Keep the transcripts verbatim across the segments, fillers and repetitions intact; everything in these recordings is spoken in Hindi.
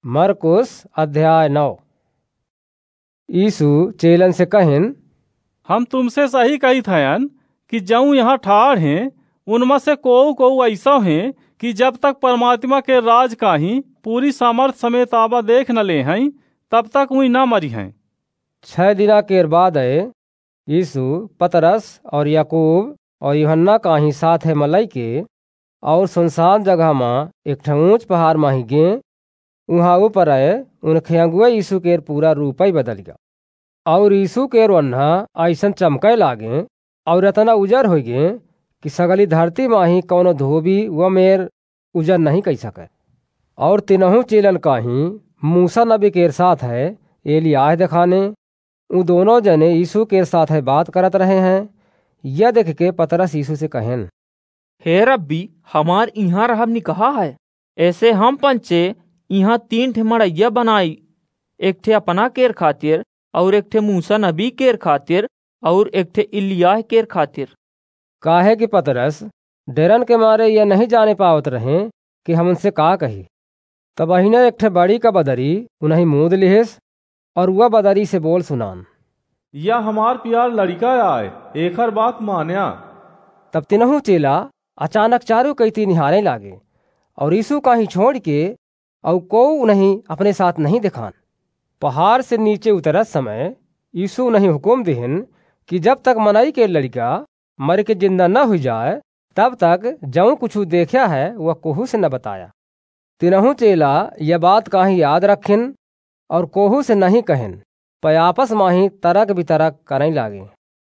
मरकुस अध्याय नौ। यीशु चेलन से कहिन, हम तुमसे सही कही थयन कि जऊँ यहाँ ठाड़ हैं उनमें से कोऊ कोऊ ऐसा हैं कि जब तक परमात्मा के राज का ही पूरी सामर्थ समेत आबा देख न ले हैं तब तक वही न मरी हैं। छह दिना के बाद यीशु पतरस और याकूब और यूहन्ना का ही साथ है मलई के और सुनसान जगह में एक ऊंच पहाड़ माही गे। वहाँ ऊपर आए उनके अगुआ यीशु के पूरा रूप ही बदल गया और यीशु के वन्हा ऐसा चमके लागे और इतना उजर हो गए कि सगली धरती माही कौनो धोबी व मेर उजर नहीं कह सके। और तीनों चेलन का ही मूसा नबी के साथ है एलियाह दिखाने उ दोनों जने यीशु के साथ है बात करत रहे हैं। यह देख के पतरस यीशु से कहेन, हे रब्बी, हमार इहाँ रहब नि कहा है। ऐसे हम पंचे इहाँ तीन ठे मड़ैया बनाई, एक ठे अपना केर खातिर और एक ठे मूसा नबी केर खातिर और एक ठे इलियाह केर खातिर। काहे कि पतरस डरन के मारे यह नहीं जाने पावत रहे कि हम उनसे का कही। तब अहिने एक ठे बड़ी का बदरी उन्हें मूद लिहिस और वह बदरी से बोल सुनान, या हमार प्यार लड़का आए एकर बात मान्या। तब तीनों चेला अचानक चारों कैती निहारे लागे और यीशु का ही छोड़ के और को उन्हें अपने साथ नहीं दिखान। पहाड़ से नीचे उतरत समय यीशु उन्हें हुक्म दिहन कि जब तक मनई के लड़का मर के जिंदा न हो जाए तब तक जऊँ कुछ देखा है वह कोहू से न बताया। तीनों चेला यह बात का ही याद रखिन और कोहू से नहीं कहन, पर आपस में ही तरक बितरक करने लागे।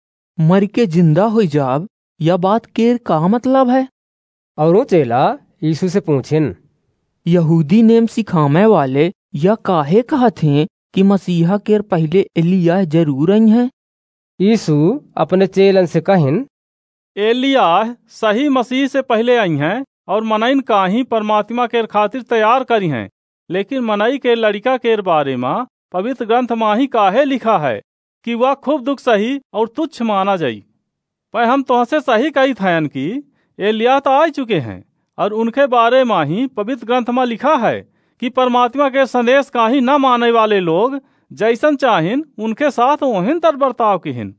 मर के जिंदा हो जाब यह बात केर का मतलब है? और वो चेला यीशु से पूछिन, यहूदी नेम सिखामे वाले यह काहे कहत हैं कि मसीहा केर पहले एलिय्याह जरूर आई हैं? यीशु अपने चेलन से कहिन, एलिय्याह सही मसीह से पहले आई हैं और मनईन का ही परमात्मा केर खातिर तैयार करी हैं। लेकिन मनई के लड़का केर बारे में पवित्र ग्रंथ में ही काहे लिखा है कि वह खूब दुख सही और तुच्छ माना जाई। पर हम तुमसे सही कही थयन कि एलिय्याह तो आ चुके हैं और उनके बारे में ही पवित्र ग्रंथ में लिखा है कि परमात्मा के संदेश का ही न माने वाले लोग जैसन चाहिन उनके साथ ओहिन तर बर्ताव किहिन।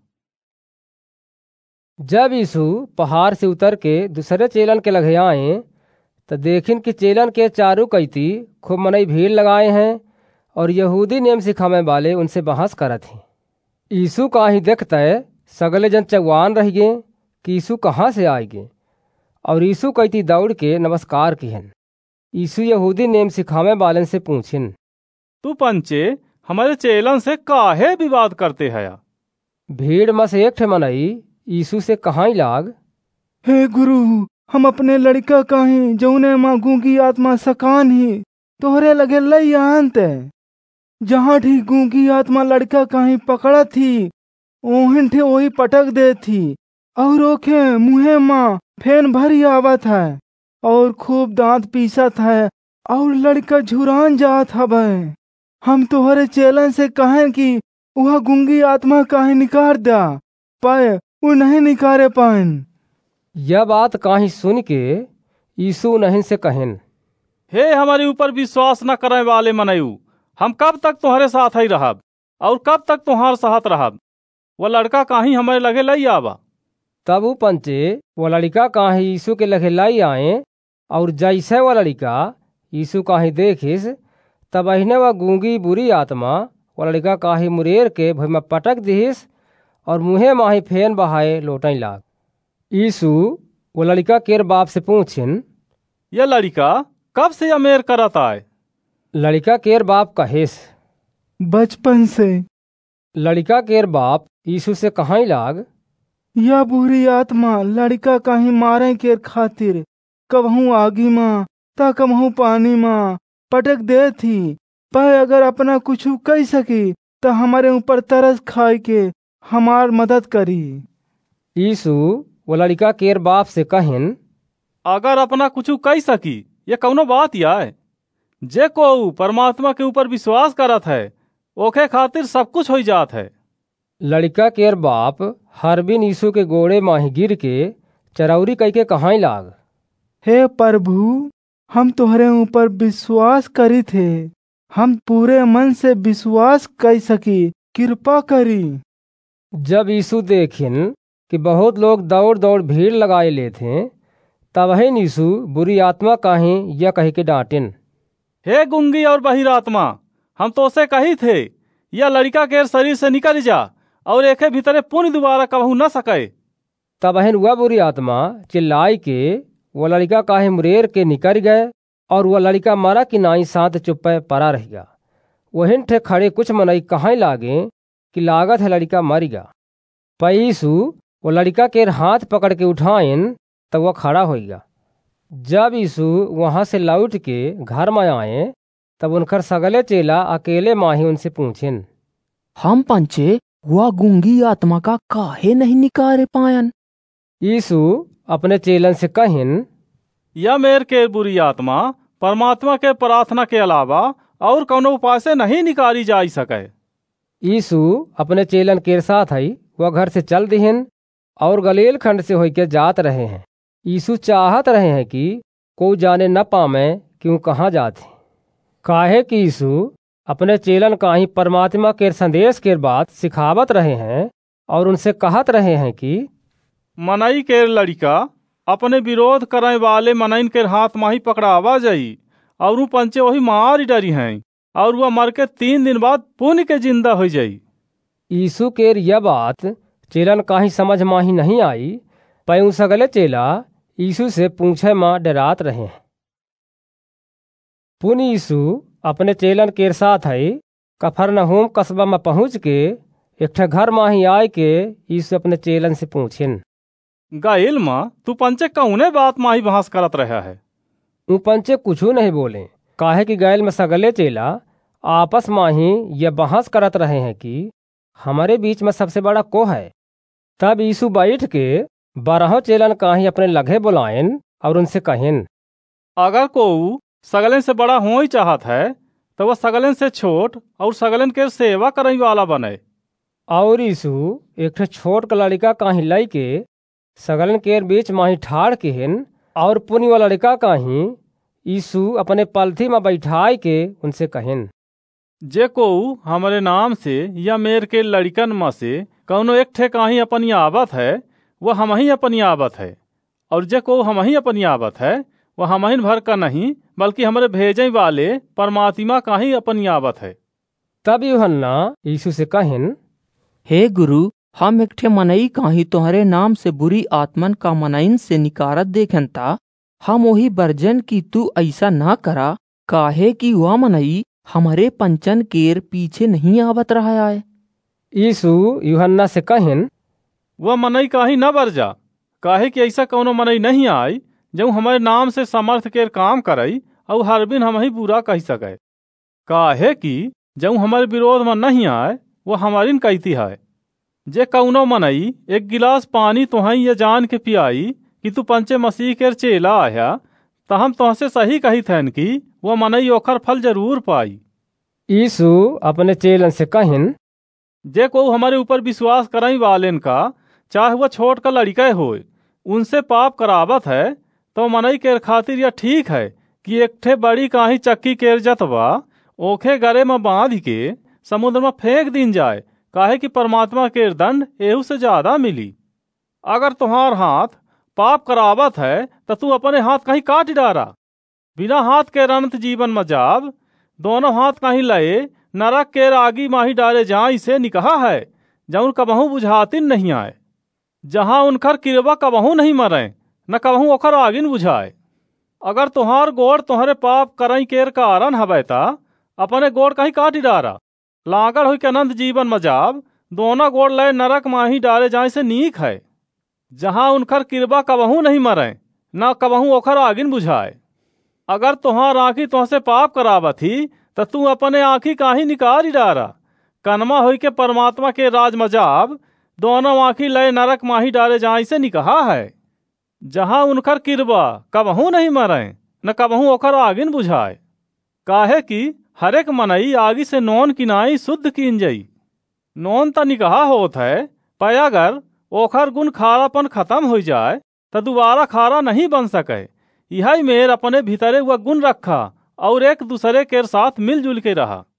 जब यीशु पहाड़ से उतर के दूसरे चेलन के लगे आए तो देखिन कि चेलन के चारू कैती खूब मनई भीड़ लगाए हैं और यहूदी नेम सिखाने वाले उनसे बहस करत हैं। यीशु का ही देखते सगले जन चौवान रह गए कि यीशु कहाँ से आए गए और यीशु कैती दौड़ के नमस्कार किहन। यीशु यहूदी नेम सिखाने वाले से पूछिन, तू पंचे हमारे चेलन से काहे विवाद करते है? भीड़ में से एक ठे मनई यीशु से कहाँ लाग, हे गुरु, हम अपने लड़का काहे जौने माँ गूंगी आत्मा सकान ही तोहरे लगे लई आंत जहाँ ठीक गूंगी आत्मा लड़का काहे पकड़ा थी ओहिन ठे वही पटक दे थी और ओखे मुहे माँ फेन भरी आवत है और खूब दांत पीसत है और लड़का झुरान जात हवे। हम तोहरे चेलन से कहें कि वह गूंगी आत्मा काहे निकाल दा, पाए वो नहीं निकारे पाइन। यह बात कहीं सुन के यीशु नहीं से कहन, हे हमारे ऊपर विश्वास न करने वाले मनयू, हम कब तक तुम्हारे साथ ही रहब और कब तक तुम्हार साथ रहब? वह लड़का कहीं हमारे लगे लई आवा। तब वो पंचे वो लड़का कहीं यीशु के लगे लाई आए और जैसे वह लड़का यीशु कहीं देखिस तब अहिने वह गूंगी बुरी आत्मा वह लड़का कहीं मुरेर के भूमि में पटक दिहिस और मुँहे माही फेन बहाए लौटने लाग। यीशु वो लड़का केर बाप से पूछिन, यह लड़का कब से अमेर करत आए? लड़का केर बाप कहेस, बचपन से। लड़का केर बाप यीशु से कहाँ लाग, यह बुरी आत्मा लड़का कहीं मारे केर खातिर कबहू आगी माँ ता कबहू पानी माँ पटक दे थी, पर अगर अपना कुछ कह सकी तो हमारे ऊपर तरस खाए के हमार मदद करी। यीशु वो लड़का केर बाप से कहिन, अगर अपना कुछ कह सकी ये कौनो बात या है? जे को परमात्मा के ऊपर विश्वास करत है ओके खातिर सब कुछ हो जात है। लड़का केर बाप हर बिन यीशु के गोड़े माही गिर के चरौरी कह के कहाँ लाग, हे प्रभु, हम तोहरे ऊपर विश्वास करी थे हम पूरे मन से विश्वास कर सकी, कृपा करी। जब यीशु देखिन कि बहुत लोग दौड़ दौड़ भीड़ लगाए ले थे, तब ही यीशु बुरी आत्मा काहीं यह कह के डांटिन, हे गुंगी और बहिर आत्मा, हम तो से कही थे यह लड़का के शरीर से निकल जा और एके भीतरे पुण्य दोबारा कबहू न सके। तब अहन वह बुरी आत्मा चिल्लाई के वह लड़का काहे मुरेर के निकल गए, और वह लड़का मरा कि नाई साथ चुप्पे पड़ा रह गया। वहिन ठे खड़े कुछ मनई कहाँ लागे कि लागत है लड़का मर गया। पैसू वो लड़का के हाथ पकड़ के उठाइन तब वह खड़ा हो गया। जब यीशु वहाँ से लौट के घर में आए, तब उनकर सगले चेला अकेले माही उनसे पूछिन, हम पंचे हुआ गूंगी आत्मा का काहे नहीं निकारे पायन? यीशु अपने चेलन से कहिन, यह मेर के बुरी आत्मा परमात्मा के प्रार्थना के अलावा और कौनो उपाय से नहीं निकाली जा सके। यीशु अपने चेलन के साथ ही वह घर से चल दिहिन और गलील खंड से होके जात रहे हैं। यीशु चाहत रहे हैं कि कोई जाने न पावे क्यों कहाँ जाते, काहे कि यीशु अपने चेलन का ही परमात्मा के संदेश के बात सिखावत रहे हैं और उनसे कहत रहे हैं कि मनई के लड़का अपने विरोध करने वाले मनइन के हाथ माही पकड़ावा जाई और वो पंचे वही मार डरी हैं और वह मर के तीन दिन बाद पुण्य के जिंदा हो जाई। यीशु के यह बात चेलन का ही समझ माही नहीं आई, पयूं सगले चेला यीशु से पूछे माँ डरात रहे हैं। पुण्य यीशु अपने चेलन के साथ है कफरनहूम कस्बा में पहुँच के एक ठे घर माही आए के यीशु अपने चेलन से पूछिन, गाइल माँ तू पंचे कौने बात माही बहस करत रहा है? ऊ पंचे कुछू नहीं बोले, काहे कि गैल में सगले चेला आपस में ही यह बहस करत रहे हैं कि हमारे बीच में सबसे बड़ा को है। तब यीशु बैठ के बारहों चेलन का ही अपने लगे बुलायन और उनसे कहिन, अगर कोऊ सगलन से बड़ा हो ही चाहत है तो वह सगलन से छोट और सगलन के सेवा करने वाला बने। और यीशु एक ठे छोट का लड़का काहीं लाई के सगलन के बीच माही ठाड़ के हिन और पुण्य वाला लड़का काहीं यीशु अपने पलथी में बैठाए के उनसे कहिन, जे कोऊ हमारे नाम से या मेर के लड़कन में से कौनो एक ठे काही अपनी आवत है वह हम ही अपनी आवत है, और जे को हम ही अपनी आवत है वह हम ही भर का नहीं बल्कि हमारे भेजे वाले परमात्मा का ही अपनी आवत है। तब यूहन्ना यीशु से कहिन, हे गुरु, हम एक ठे मनई काही तुम्हारे नाम से बुरी आत्मन का मनइन से निकारत देखन ता हम वही बर्जन की तू ऐसा ना करा, काहे कि वह मनई हमारे पंचन केर पीछे नहीं आवत रहा है। यीशु यूहन्ना से कहिन, वह मनई काही न बर जा, काहे कि ऐसा कौनो मनई नहीं आई जो हमारे नाम से समर्थ के काम करई और हर बिन हम ही बुरा कह सके। काहे कि जो हमारे विरोध में नहीं आए वो हमारी कहती है। जे कौनो मनई एक गिलास पानी तुहई ये जान के पियाई कि तू पंचे मसीह के चेला आया, तो हम तुहसे सही कही थैन कि वह मनई ओखर फल जरूर पाई। यीशु अपने चेलन से कहिन, जे को हमारे ऊपर विश्वास करई वालेन का चाहे वह छोट का लड़का होए उनसे पाप करावत है, तो मनई के खातिर यह ठीक है कि एक ठे बड़ी काही चक्की केर जतवा ओखे गरे में बांध के समुद्र में फेंक दिन जाए, काहे कि परमात्मा के दंड एहू से ज्यादा मिली। अगर तुम्हार हाथ पाप करावत है तो तू अपने हाथ कहीं काट डारा, बिना हाथ के अनंत जीवन में जाब, दोनों हाथ कहीं लए नरक के आगी माही डाले जहाँ इसे निकहा है, जौन कबहू बुझातिन नहीं आए, जहाँ उनकर किरबा कबहू नहीं मरे न कबहू ओखर आगिन बुझाए। अगर तुहार गोड़ तुम्हारे पाप करई केर कारण हवैता अपने गोड़ कहीं काट डारा, लागल हुई के अनंत जीवन में जाब, दोनों गोड़ लय नरक माही डाले जाए से नीक है, जहाँ उनकर किरबा कबहू नहीं मरे न कबहू ओखर आगिन बुझाए। अगर तुहार आँखी तुहसे पाप करावत ही तो तू अपने आँखी काहे निकाल डारा, कनमा हुई के परमात्मा के राज में जाब, दोनों आँखी लय नरक माही डाले जाए से निकहा है, जहाँ उनकर किरबा कबहू नहीं मरे न कबहू ओखर आगिन बुझाए। काहे कि हरेक मनई आगी से नोन किनाई शुद्ध कीन जई। नोन त निकहा होत है, पर अगर ओखर गुण खारापन खत्म हो जाए तो दोबारा खारा नहीं बन सके। यही मेर अपने भीतरे वह गुण रखा और एक दूसरे के साथ मिलजुल के रहा।